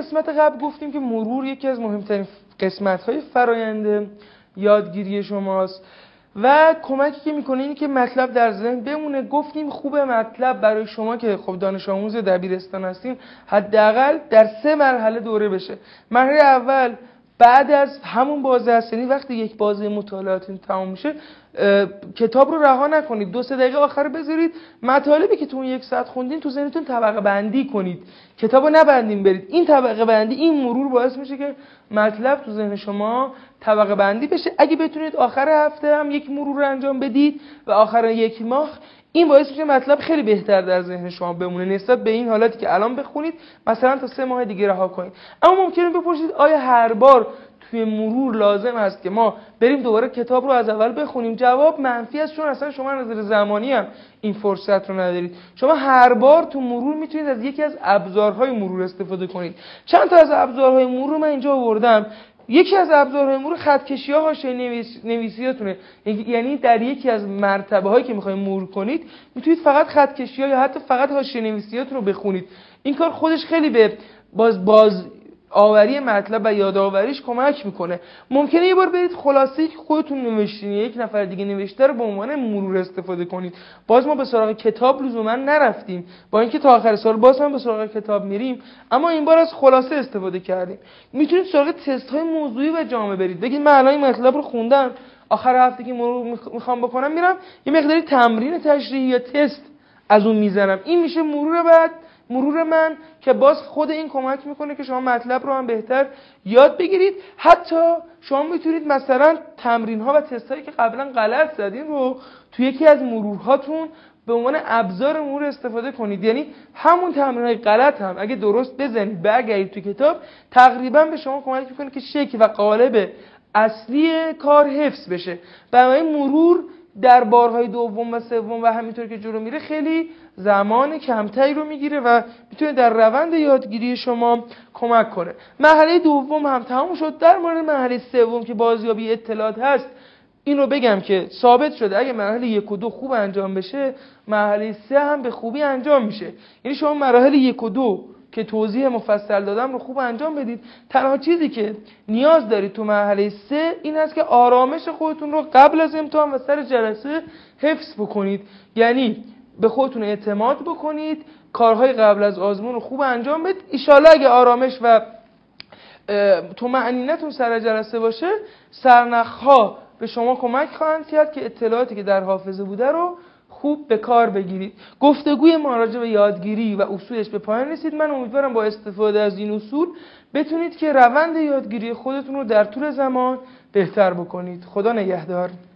قسمت قبل گفتیم که مرور یکی از مهمترین قسمت‌های فرآیند یادگیری شماست و کمکی که میکنه اینه که مطلب در ذهن بمونه. گفتیم خوبه مطلب برای شما که خب دانش آموز دبیرستان هستین حداقل در 3 مرحله دوره بشه. مرحله اول بعد از همون بازه است، یعنی وقتی یک بازه مطالعاتتون تمام میشه کتاب رو رها نکنید، 2-3 دقیقه آخر بذارید مطالبی که تو اون 1 ساعت خوندین تو ذهنتون طبقه بندی کنید، کتابو نبندین برید. این طبقه بندی، این مرور باعث میشه که مطلب تو ذهن شما طبقه بندی بشه. اگه بتونید آخر هفته هم یک مرور رو انجام بدید و آخر 1 ماه، این باعث میشه مطلب خیلی بهتر در ذهن شما بمونه نسبت به این حالتی که الان بخونید مثلا تا 3 ماه دیگه رها کنید. اما ممکنه بپرسید آیا هر بار توی مرور لازم است که ما بریم دوباره کتاب رو از اول بخونیم؟ جواب منفی است، چون اصلا شما نظر زمانی هم این فرصت رو ندارید. شما هر بار تو مرور میتونید از یکی از ابزارهای مرور استفاده کنید. چند تا از ابزارهای مرور من اینجا آوردم. یکی از ابزارهای مرور خطکشی‌ها حاشیه نویسیاتونه، یعنی در یکی از مرتبه‌هایی که می‌خواید مرور کنید میتونید فقط خطکشی‌ها یا حتی فقط حاشیه نویسیاتون رو بخونید. این کار خودش خیلی به باز آوری مطلب و یادآوریش کمک میکنه. ممکنه یه بار برید خلاصه‌ای که خودتون نوشتین یک نفر دیگه نوشته رو به عنوان مرور استفاده کنید. باز ما به سراغ کتاب لزوما نرفتیم، با اینکه تا آخر سال باز هم به سراغ کتاب میریم، اما این بار از خلاصه استفاده کردیم. میتونید سراغ تست‌های موضوعی و جامع برید. بگید من الان این مطلب رو خوندم، آخر هفته که مرور میخوام بکنم میرم یه مقداری تمرین تشریحی یا تست از اون میزنم. این میشه مرور من که باز خود این کمک میکنه که شما مطلب رو هم بهتر یاد بگیرید. حتی شما میتونید مثلا تمرین ها و تست هایی که قبلا غلط زدین رو توی یکی از مرورهاتون به عنوان ابزار مرور استفاده کنید. یعنی همون تمرین های غلط هم اگه درست بزنید برگردید تو کتاب، تقریبا به شما کمک میکنه که شکل و قالب اصلی کار حفظ بشه. برای مرور در بارهای دوم و سوم و همینطور که جلو میره خیلی زمان کمتری رو میگیره و میتونه در روند یادگیری شما کمک کنه. مرحله دوم هم تموم شد. در مورد مرحله سوم که بازیابی اطلاعات هست، این رو بگم که ثابت شده اگه مرحله 1 و 2 خوب انجام بشه، مرحله 3 هم به خوبی انجام میشه. یعنی شما مراحل 1 و 2 که توضیح مفصل دادم رو خوب انجام بدید. تنها چیزی که نیاز دارید تو مرحله 3 این هست که آرامش خودتون رو قبل از امتحان و سر جلسه حفظ بکنید. یعنی به خودتون اعتماد بکنید، کارهای قبل از آزمون رو خوب انجام بدید. ان شاءالله اگه آرامش و طمأنینه‌تون سر جلسه باشه، سرنخ‌ها به شما کمک خواهند کرد که اطلاعاتی که در حافظه بوده رو خوب به کار بگیرید. گفتگوی ما راجع به یادگیری و اصولش به پایان رسید. من امیدوارم با استفاده از این اصول بتونید که روند یادگیری خودتون رو در طول زمان بهتر بکنید. خدا نگهدار.